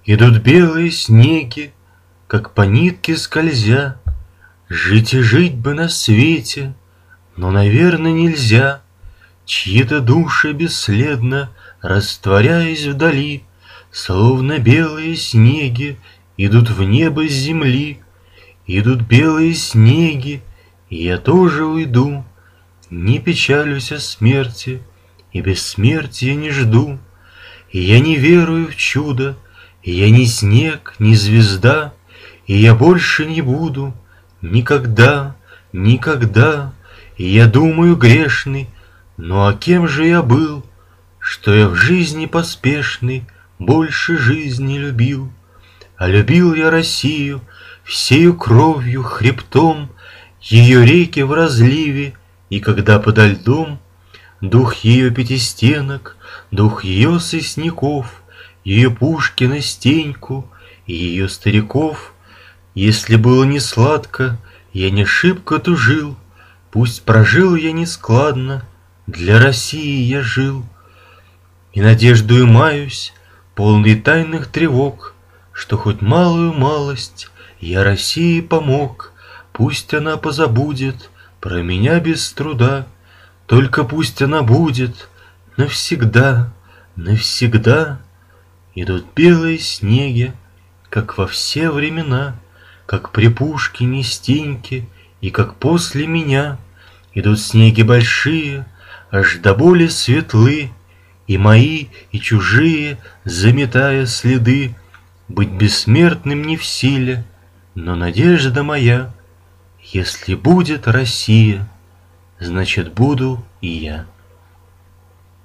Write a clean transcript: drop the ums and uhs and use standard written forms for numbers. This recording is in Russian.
Идут белые снеги, как по нитке скользя. Жить и жить бы на свете, но, наверное, нельзя. Чьи-то души бесследно, растворяясь вдали, словно белые снеги, идут в небо с земли. Идут белые снеги, и я тоже уйду. Не печалюсь о смерти, и бессмертия не жду. И я не верую в чудо, и я ни снег, ни звезда, и я больше не буду никогда, никогда. И я думаю, грешный, ну а кем же я был, что я в жизни поспешной больше жизни любил? А любил я Россию всею кровью, хребтом, ее реки в разливе, и когда подо льдом дух ее пятистенок, дух ее сосняков, ее Пушкина Стеньку и ее стариков. Если было не сладко, я не шибко тужил, пусть прожил я нескладно, для России я жил. И надеждою маюсь, полный тайных тревог, что хоть малую малость я России помог. Пусть она позабудет про меня без труда, только пусть она будет навсегда, навсегда. Идут белые снеги, как во все времена, как при Пушкине, Стеньке и как после меня. Идут снеги большие, аж до боли светлы, и мои, и чужие, заметая следы. Быть бессмертным не в силе, но надежда моя: если будет Россия, значит, буду и я.